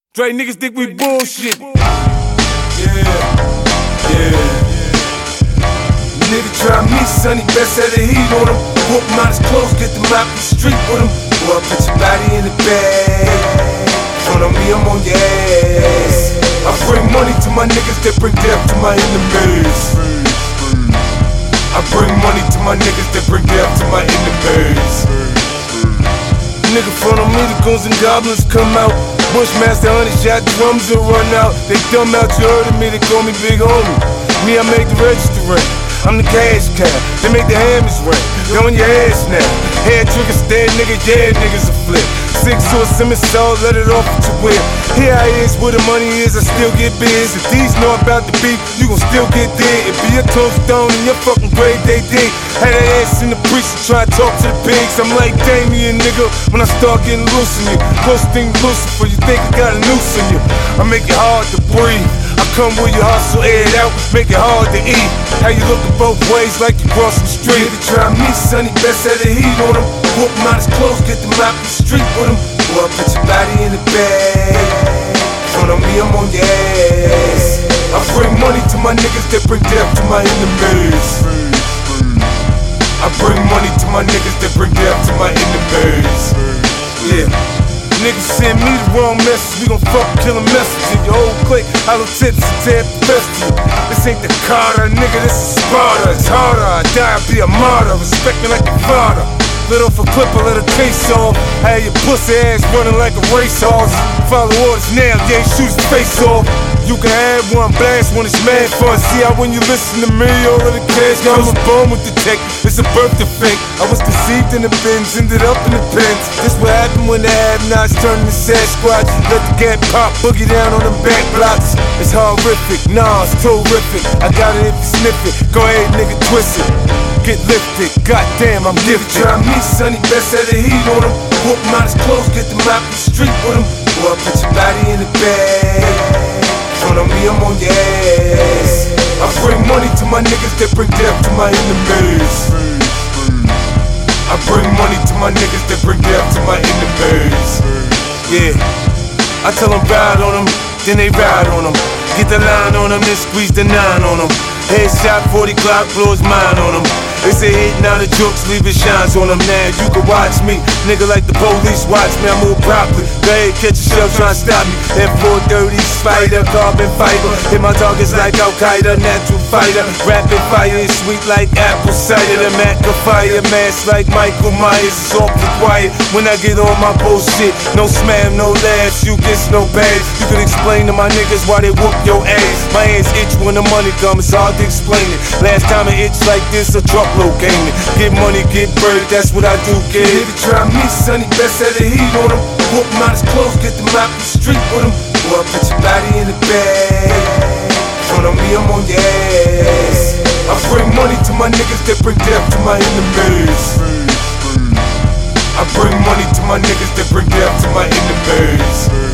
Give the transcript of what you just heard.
Dre niggas think we bullshit. Nigga try me, sonny, best set the heat on him. Whoop him out his clothes, get them out the street with him. Boy, put your body in the bag. Front on me, I'm on your ass. I bring money to my niggas that bring death to my enemies. I bring money to my niggas that bring death to my enemies. Nigga front on me, the goons and goblins come out. Bushmaster 100-shot drums will run out. They dumb out, you heard of me, they call me Big Homie. Me, I make the register ring. I'm the cash cow, they make the hammers ring. They're on your ass now. Head trigger stand, nigga, yeah, niggas a flip. 6 to a Simmons salt, let it off with your whip. Here I is, where the money is, I still get biz. If these know about the beef, you gon' still get dead. If be a tombstone in your fucking grave, they dig. Had an ass in the precinct, try to talk to the pigs. I'm like Damien, nigga, when I start getting loose in you. Close thing Lucifer, you think I got a noose in you. I make it hard to breathe. I come with your hustle, air it out, make it hard to eat. How you looking both ways like you cross the street? Nigga try me, sonny, best set the heat on him. Whoop him out his clothes, get them out the street with him. Boy, put your body in the bag. Front on me, I'm on your ass. I bring money to my niggas that bring death to my enemies. I bring money to my niggas that bring death to my enemies. Yeah. Niggas send me the wrong message, we gon' fuck kill a message in your whole clique. Hollow tips and tear the festival. This ain't the Carter, nigga, this is Sparta. It's harder, I die, be a martyr. Respect me like your father. Lit off a clip, I let a case off. Had your pussy ass running like a racehorse. Follow orders now, yeah, shoot his face off. You can have one blast when it's mad fun. See how when you listen to me, all of the cash comes. I was born with the tech, it's a birth defect. I was conceived in the bins, ended up in the pens. This what happened when the have-nots turn to Sasquatch. Let the gap pop, boogie down on them back blocks. It's horrific, nah, it's terrific. I got it if you sniff it, go ahead nigga twist it. Get lifted, goddamn I'm gifted. Try me, sonny, best set the heat on him. Whoop him out his clothes, get them out the street with him. Boy, put your body in the bag. Front on me, I'm on your ass. I bring money to my niggas that bring death to my enemies. I bring money to my niggas that bring death to my enemies. Yeah, I tell them ride on them, then they ride on them. Get the line on them, then squeeze the 9 on them. Headshot, 40 Glock, blow his mind on them. They say hitting out the jokes, leave it shines on them. Now you can watch me, nigga like the police watch me. I move properly, go ahead catch yourself trying to stop me. That 430 spider, carbon fiber. Hit my targets like Al-Qaeda, natural fighter. Rapid fire is sweet like apple cider. The Mac of fire, mask like Michael Myers. It's awfully quiet when I get on my bullshit. No smam, no laughs, you get no bags. You can explain to my niggas why they whoop your ass. My hands itch when the money comes, it's hard to explain it. Last time it itched like this, a truckload gaming. Get money, get bird, that's what I do, kid. Nigga try me, sonny, best set the heat on him. Whoop him out his clothes, get them out the street with him. Boy, put your body in the bag. Front on me, I'm on your ass. I bring money to my niggas that bring death to my enemies. I bring money to my niggas that bring death to my enemies.